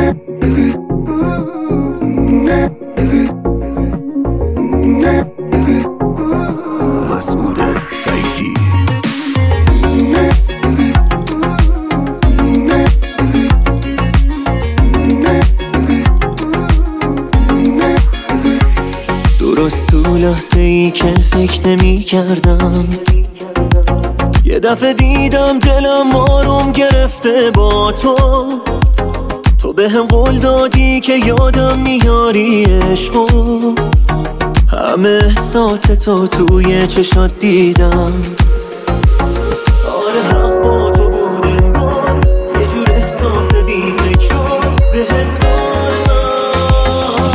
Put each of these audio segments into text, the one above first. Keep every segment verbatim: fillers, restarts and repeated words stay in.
مسعود سعیدی. درست تو لحظه ای که فکر نمی کردم، یه دفعه دیدم دلم آروم گرفته با تو. تو به هم قول دادی که یادم میاری عشقو، همه احساس تو توی چشات دیدم. آره حق با تو بود انگار، یه جور احساس بی تکرار بهت دارم.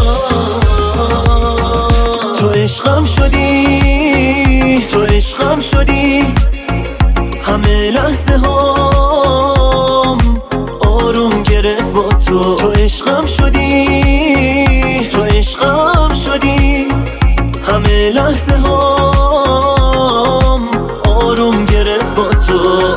تو عشقم شدی، تو عشقم شدی، همه لحظه هام آروم گرفت با تو. تو عشقم شدی، تو عشقم شدی، همه لحظه هام آروم گرفت با تو.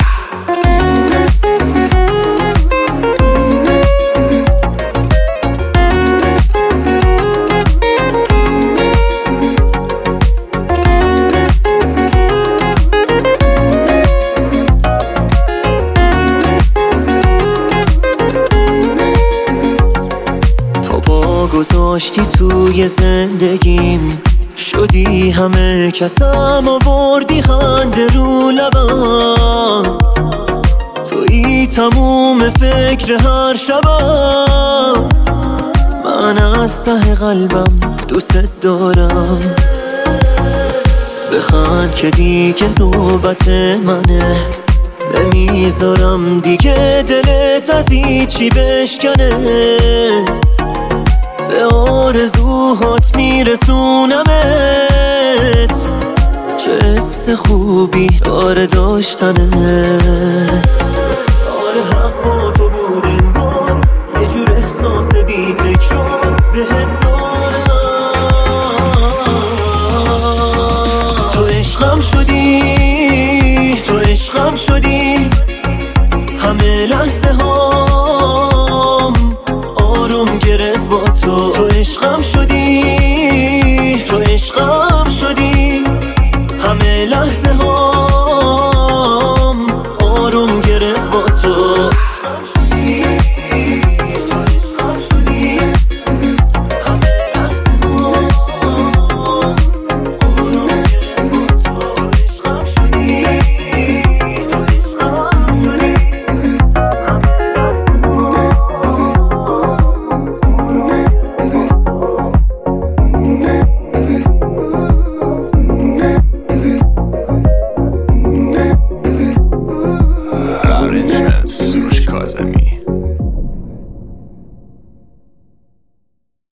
تو پا گذاشتی توی زندگیم، شدی همه کسم، آوردی خنده رو لبم. تویی تموم فکر هر شبم، من از ته قلبم دوست دارم. بخند که دیگه نوبت منه، نمیذارم دیگه دلت از هیچی بشکنه. به آرزوهات میرسونمت، چه حس خوبی داره داشتنت. آره حق با تو بود انگار، یه جور احساس بی تکرار بهت دارم. تو عشقم شدی، تو عشقم شدی، همه لحظه هام آروم گرفت با تو. تو عشقم شدی، تو عشقم شدی، همه لحظه هام آروم گرفت با تو. سروش کاظمی.